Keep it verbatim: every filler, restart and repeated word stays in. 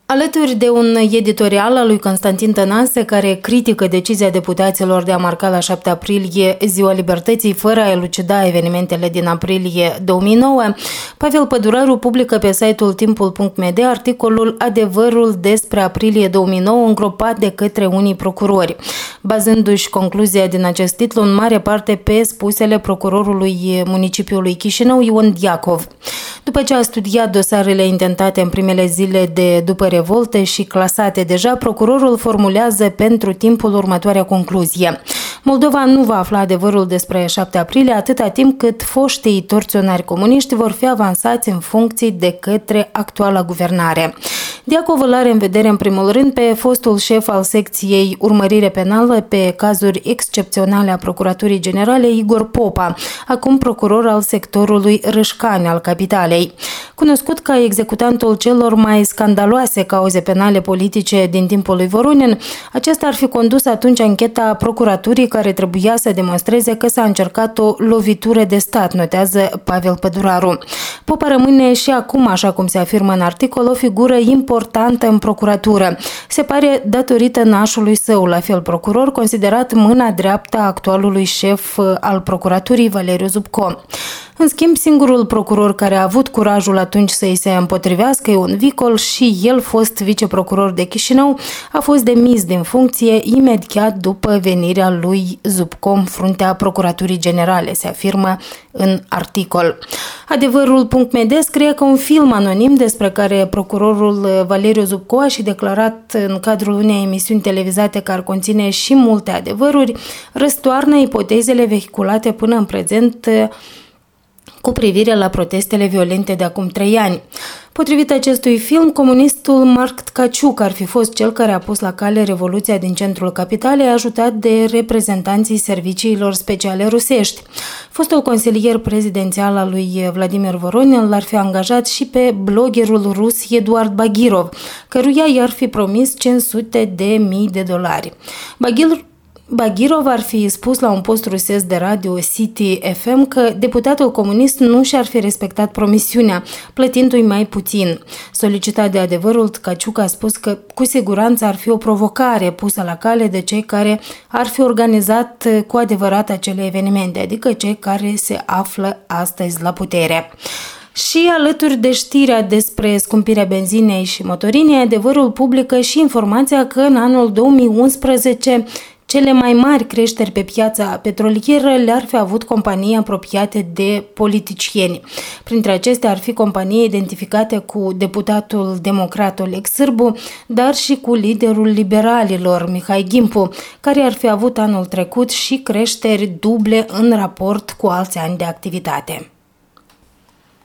Alături de un editorial al lui Constantin Tănase, care critică decizia deputaților de a marca la șapte aprilie Ziua Libertății fără a elucida evenimentele din aprilie două mii nouă, Pavel Păduraru publică pe site-ul timpul punct m d articolul Adevărul despre aprilie două mii nouă îngropat de către unii procurori, bazându-și concluzia din acest titlu în mare parte pe spusele procurorului municipiului Chișinău, Ion Diacov. După ce a studiat dosarele intentate în primele zile de după revolte și clasate deja, procurorul formulează pentru timpul următoarea concluzie. Moldova nu va afla adevărul despre șapte aprilie atâta timp cât foștii torționari comuniști vor fi avansați în funcții de către actuala guvernare. Diacov îl are în vedere în primul rând pe fostul șef al secției urmărire penală pe cazuri excepționale a Procuraturii Generale, Igor Popa, acum procuror al sectorului Râșcani al capitalei. Cunoscut ca executantul celor mai scandaloase cauze penale politice din timpul lui Voronin, acesta ar fi condus atunci ancheta procuraturii care trebuia să demonstreze că s-a încercat o lovitură de stat, notează Pavel Păduraru. Popa rămâne și acum, așa cum se afirmă în articol, o figură importantă în procuratură. Se pare datorită nașului său, la fel procuror, considerat mâna dreaptă a actualului șef al procuraturii, Valeriu Zubco. În schimb, singurul procuror care a avut curajul atunci să-i se împotrivească, Ion Vicol, și el fost viceprocuror de Chișinău, a fost demis din funcție imediat după venirea lui Zubco în fruntea Procuraturii Generale, se afirmă în articol. Adevărul punct m d scrie că un film anonim despre care procurorul Valeriu Zubco a și declarat în cadrul unei emisiuni televizate care conține și multe adevăruri, răstoarnă ipotezele vehiculate până în prezent cu privire la protestele violente de acum trei ani. Potrivit acestui film, comunistul Marc Tkaciuk ar fi fost cel care a pus la cale revoluția din centrul capitalei, ajutat de reprezentanții serviciilor speciale rusești. Fostul consilier prezidențial al lui Vladimir Voronin l-ar fi angajat și pe bloggerul rus Eduard Bagirov, căruia i-ar fi promis cinci sute de mii de dolari. Bagirov Bagirov ar fi spus la un post rusesc de radio City F M că deputatul comunist nu și-ar fi respectat promisiunea, plătindu-i mai puțin. Solicitat de Adevărul, Tkaciuk a spus că cu siguranță ar fi o provocare pusă la cale de cei care ar fi organizat cu adevărat acele evenimente, adică cei care se află astăzi la putere. Și alături de știrea despre scumpirea benzinei și motorinei, Adevărul publică și informația că în anul două mii unsprezece cele mai mari creșteri pe piața petrolieră le-ar fi avut companii apropiate de politicieni. Printre acestea ar fi companii identificate cu deputatul democrat Oleg Sârbu, dar și cu liderul liberalilor, Mihai Gimpu, care ar fi avut anul trecut și creșteri duble în raport cu alți ani de activitate.